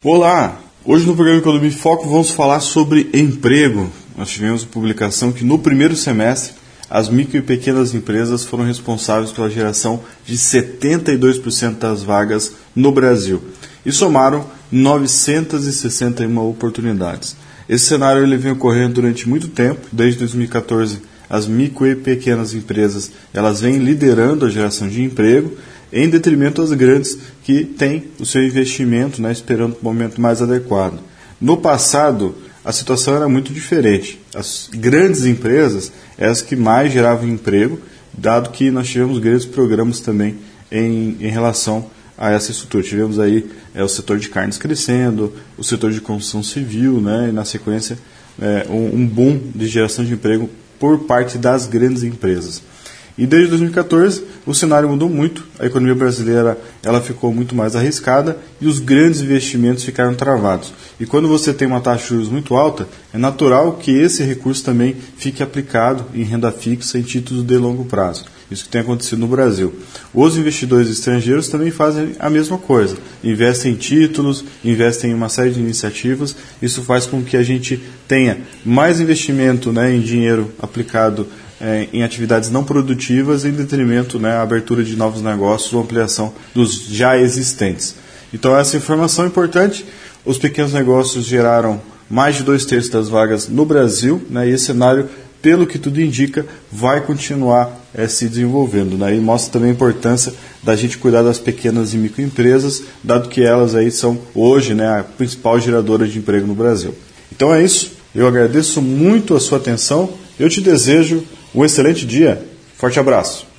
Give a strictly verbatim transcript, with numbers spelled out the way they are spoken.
Olá! Hoje no programa Economia em Foco vamos falar sobre emprego. Nós tivemos a publicação que no primeiro semestre as micro e pequenas empresas foram responsáveis pela geração de setenta e dois por cento das vagas no Brasil e somaram novecentas e sessenta e uma oportunidades. Esse cenário ele vem ocorrendo durante muito tempo, desde dois mil e catorze as micro e pequenas empresas elas vêm liderando a geração de emprego, em detrimento das grandes que têm o seu investimento, né, esperando o momento mais adequado. No passado, a situação era muito diferente. As grandes empresas eram as que mais geravam emprego, dado que nós tivemos grandes programas também em, em relação a essa estrutura. Tivemos aí é, o setor de carnes crescendo, o setor de construção civil, né, e na sequência é, um, um boom de geração de emprego por parte das grandes empresas. E desde dois mil e catorze o cenário mudou muito, a economia brasileira ela ficou muito mais arriscada e os grandes investimentos ficaram travados. E quando você tem uma taxa de juros muito alta, é natural que esse recurso também fique aplicado em renda fixa em títulos de longo prazo. Isso que tem acontecido no Brasil. Os investidores estrangeiros também fazem a mesma coisa. Investem em títulos, investem em uma série de iniciativas. Isso faz com que a gente tenha mais investimento, né, em dinheiro aplicado É, em atividades não produtivas em detrimento, né, a abertura de novos negócios ou ampliação dos já existentes. Então essa informação é importante. Os pequenos negócios geraram mais de dois terços das vagas no Brasil, né, e esse cenário, pelo que tudo indica, vai continuar é, se desenvolvendo, né, e mostra também a importância da gente cuidar das pequenas e microempresas, dado que elas aí são hoje, né, a principal geradora de emprego no Brasil. Então é isso, eu agradeço muito a sua atenção, eu te desejo um excelente dia. Forte abraço.